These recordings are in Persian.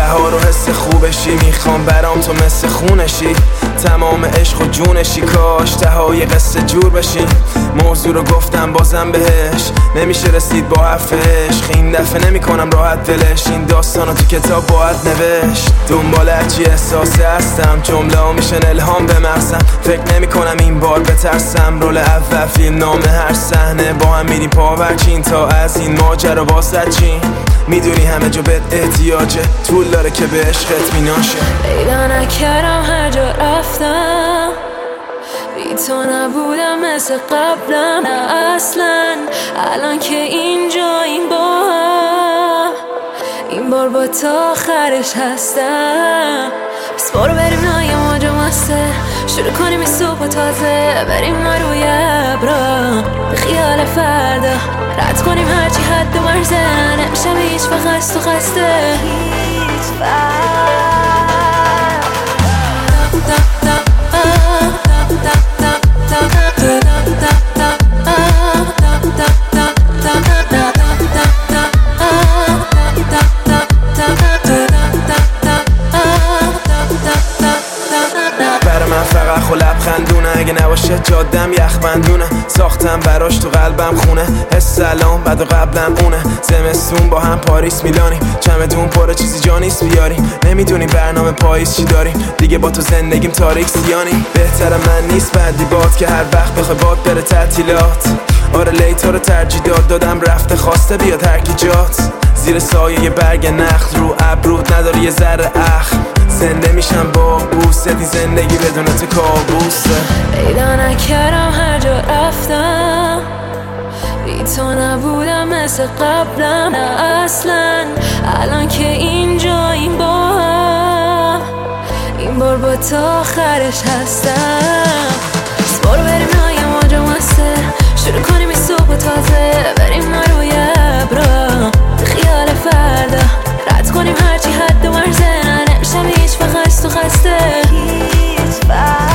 بهار و حس خوبشی، میخوام برام تو مثل خونشی، تمام عشق و جونشی، کاش تهای قصه جور بشی. موضوع رو گفتم بازم بهش، نمیشه رسید با حرف عشق، این دفعه نمی کنم راحت دلش، این داستانو تو کتاب باید نوشت. دنبال هرچی احساسه هستم، جمله ها میشن الهام به مغزم، فکر نمی کنم این بار بترسم. رول اول فیلم نامه هر صحنه، با هم میریم پاورچین تا از این ماجرا واسط چین. میدونی همه جا بهت احتیاجه، طول داره که به عشقت میناشه. پیدا نکردم هر جا رفتم، بی تو نبودم مثل قبلم، نه اصلا. الان که اینجا این با هم، این بار با تا آخرش هستم. بس برو بریم نای موجا مسته، شروع کنیم این صبح تازه، بریم ما روی ابرا به خیال فردا، رد کنیم هرچی حد و مرزه، نمیشم هیچ وقت تو خسته هیچ فقط خو لبخندونه، اگه نباشه جادم یخبندونه، ساختم براش تو قلبم خونه، حس الان بعد و قبلم اونه. زمستون با هم پاریس میلانیم، چمدون پره چیزی جا نیست بیاریم، نمیدونیم برنامه پاییز چی داریم، دیگه با تو زندگیم تاریک سیانیم. بهتر من نیست بعدی باد که هر وقت بخوای باد بره تعطیلات. آره لیتا رو ترجیح دادم رفته خواسته بیاد هرکی جات، زیر سایه یه برگ نخل رو ابرود نداری یه ذره اخ، زنده میشم با بوستی، زندگی بدون تو کابوسه. پیدا نکردم هر جا رفتم، بی تو نبودم مثل قبلم، نه اصلا. الان که اینجا این با هم، این بار با تا آخرش هستم. بس برو بریم نای موجا مسته، شروع کنیم این صبح تازه، بریم ما روی ابرا به خیال فردا، رد کنیم هرچی حد و مرزه، نمیشم هیچ وقت تو خسته هیچ وقت.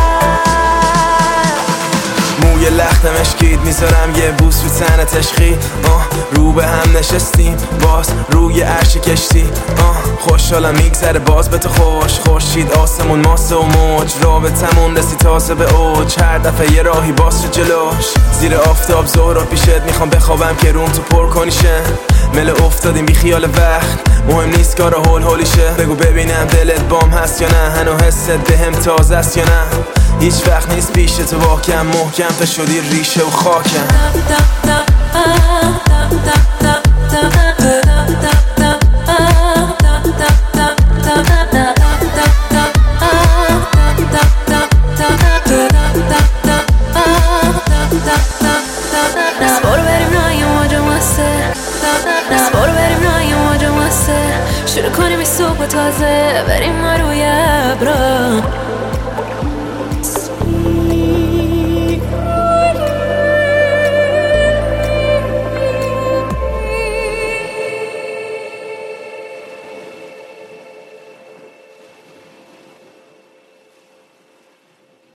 موی لختم اشکید میذارم یه بوس رو تنت عشقی، رو به هم نشستیم باز روی عرش کشتی، خوشحالم میگذره باز به تو خوش، خورشید آسمون ماسه و موج، رابطمون رسی تازه به اوج، هر دفعه یه راهی باز شد جلوش، زیر آفتاب ظهر پیشت میخوام بخوابم که روم تو پر کنیشه، مل افتادیم بی خیال وقت، مهم نیست کارا هول هولیشه، بگو ببینم دلت بام هست یا نه، هنو حست بهم تازه است یا نه، هیچ وقت نیست پیش تو واکم، محکم تا شدی ریشه و خاکم. شروع کنیم این صبح تازه، بریم ما روی ابرا